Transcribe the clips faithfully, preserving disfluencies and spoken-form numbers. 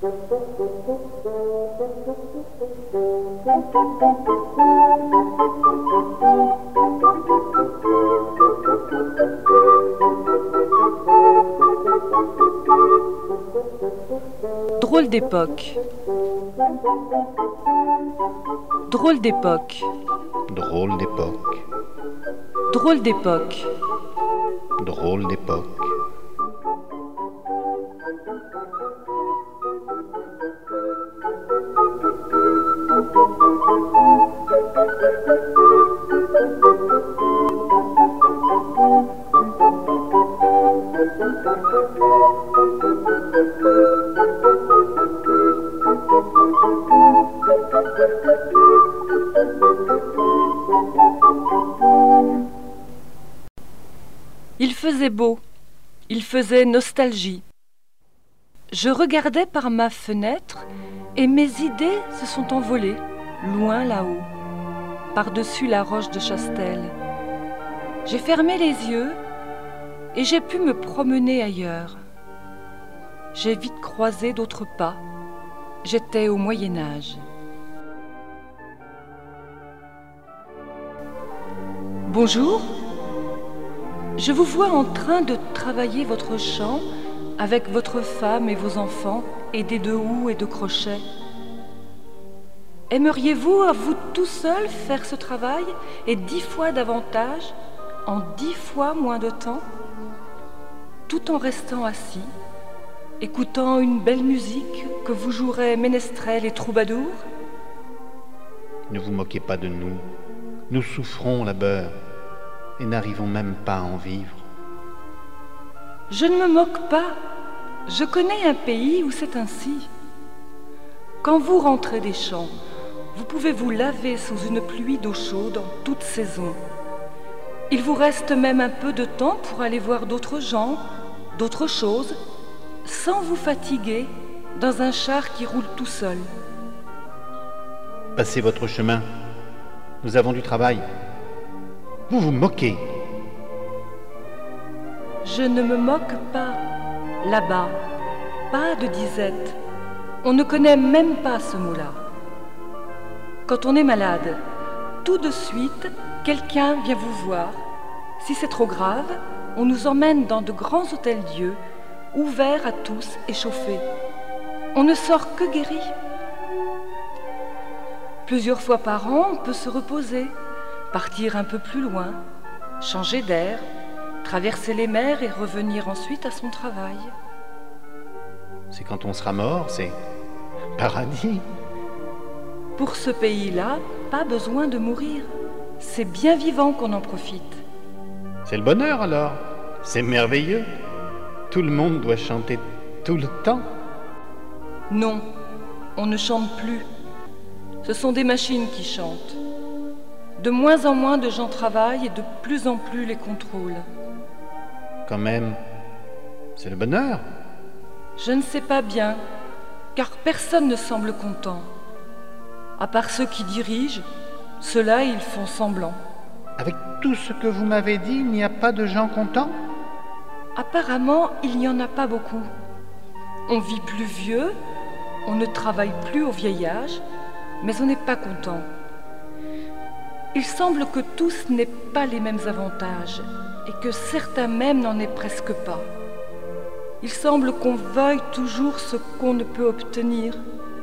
Drôle d'époque. Drôle d'époque. Drôle d'époque. Drôle d'époque. Drôle d'époque. Il faisait beau, il faisait nostalgie. Je regardais par ma fenêtre et mes idées se sont envolées, loin là-haut, par-dessus la roche de Chastel. J'ai fermé les yeux et j'ai pu me promener ailleurs. J'ai vite croisé d'autres pas. J'étais au Moyen-Âge. Bonjour. Je vous vois en train de travailler votre champ avec votre femme et vos enfants, aidés de houes et de crochets. Aimeriez-vous à vous tout seul faire ce travail et dix fois davantage, en dix fois moins de temps, tout en restant assis, écoutant une belle musique que vous jouerez ménestrel et troubadour? Ne vous moquez pas de nous. Nous souffrons la beurre et n'arrivons même pas à en vivre. Je ne me moque pas. Je connais un pays où c'est ainsi. Quand vous rentrez des champs, vous pouvez vous laver sous une pluie d'eau chaude en toute saison. Il vous reste même un peu de temps pour aller voir d'autres gens, d'autres choses, sans vous fatiguer, dans un char qui roule tout seul. Passez votre chemin. Nous avons du travail. Vous vous moquez. Je ne me moque pas. Là-bas, pas de disette. On ne connaît même pas ce mot-là. Quand on est malade, tout de suite, quelqu'un vient vous voir. Si c'est trop grave, on nous emmène dans de grands hôtels-dieux, ouverts à tous et chauffés. On ne sort que guéri. Plusieurs fois par an, on peut se reposer, partir un peu plus loin, changer d'air, traverser les mers et revenir ensuite à son travail. C'est quand on sera mort, c'est paradis. Pour ce pays-là, pas besoin de mourir. C'est bien vivant qu'on en profite. C'est le bonheur alors. C'est merveilleux. Tout le monde doit chanter tout le temps. Non, on ne chante plus. Ce sont des machines qui chantent. De moins en moins de gens travaillent et de plus en plus les contrôlent. Quand même, c'est le bonheur. Je ne sais pas bien, car personne ne semble content. À part ceux qui dirigent, ceux-là, ils font semblant. Avec tout ce que vous m'avez dit, il n'y a pas de gens contents? Apparemment, il n'y en a pas beaucoup. On vit plus vieux, on ne travaille plus au vieil âge, mais on n'est pas content. Il semble que tous n'aient pas les mêmes avantages et que certains même n'en aient presque pas. Il semble qu'on veuille toujours ce qu'on ne peut obtenir.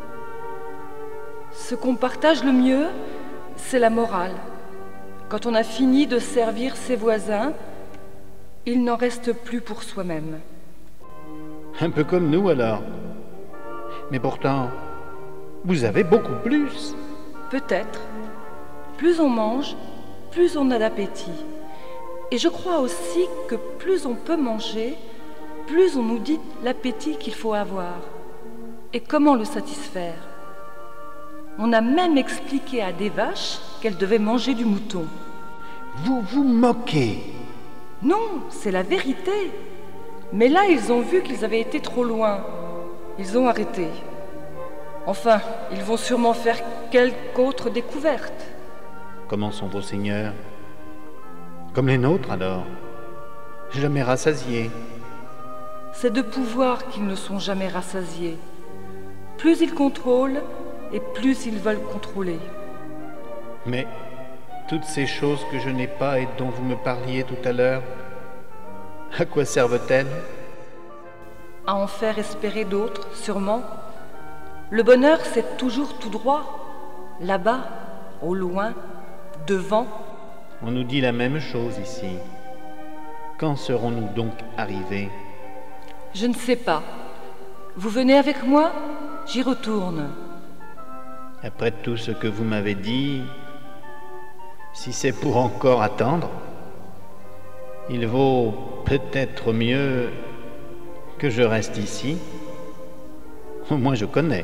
Ce qu'on partage le mieux, c'est la morale. Quand on a fini de servir ses voisins, il n'en reste plus pour soi-même. Un peu comme nous alors. Mais pourtant, vous avez beaucoup plus. Peut-être. Plus on mange, plus on a d'appétit. Et je crois aussi que plus on peut manger, plus on nous dit l'appétit qu'il faut avoir et comment le satisfaire. On a même expliqué à des vaches qu'elles devaient manger du mouton. Vous vous moquez. Non, c'est la vérité. Mais là, ils ont vu qu'ils avaient été trop loin. Ils ont arrêté. Enfin, ils vont sûrement faire quelque autre découverte. Comment sont vos seigneurs? Comme les nôtres alors. Jamais rassasiés. C'est de pouvoir qu'ils ne sont jamais rassasiés. Plus ils contrôlent et plus ils veulent contrôler. Mais toutes ces choses que je n'ai pas et dont vous me parliez tout à l'heure, à quoi servent-elles? À en faire espérer d'autres, sûrement. Le bonheur, c'est toujours tout droit, là-bas, au loin, devant. On nous dit la même chose ici. Quand serons-nous donc arrivés? Je ne sais pas. Vous venez avec moi? J'y retourne. Après tout ce que vous m'avez dit, si c'est pour encore attendre, il vaut peut-être mieux que je reste ici. Au moins je connais.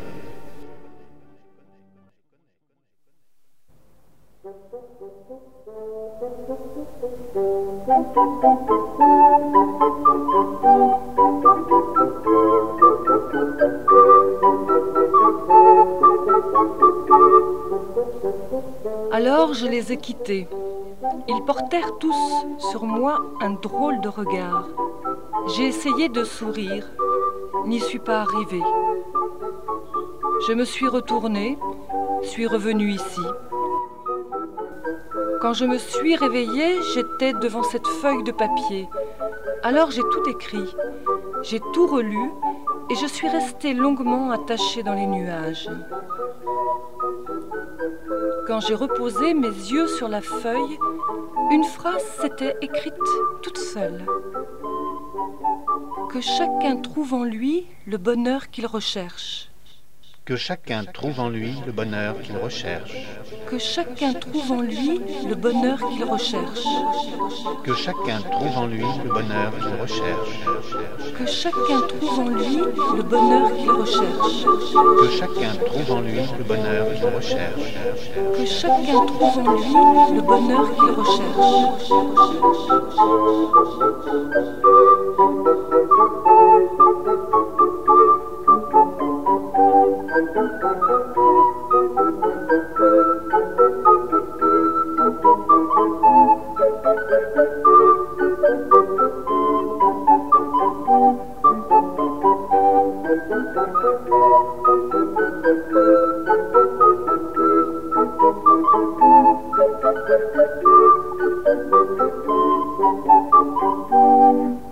Alors je les ai quittés. Ils portèrent tous sur moi un drôle de regard. J'ai essayé de sourire, n'y suis pas arrivée. Je me suis retournée, suis revenue ici. Quand je me suis réveillée, j'étais devant cette feuille de papier. Alors j'ai tout écrit, j'ai tout relu et je suis restée longuement attachée dans les nuages. Quand j'ai reposé mes yeux sur la feuille, une phrase s'était écrite toute seule. Que chacun trouve en lui le bonheur qu'il recherche. Que chacun trouve en lui le bonheur qu'il recherche. Que chacun trouve en lui le bonheur qu'il recherche. Que chacun trouve en lui le bonheur qu'il recherche. Que chacun trouve en lui le bonheur qu'il recherche. Que chacun trouve en lui le bonheur qu'il recherche. Que chacun trouve en lui le bonheur qu'il recherche. Thank you.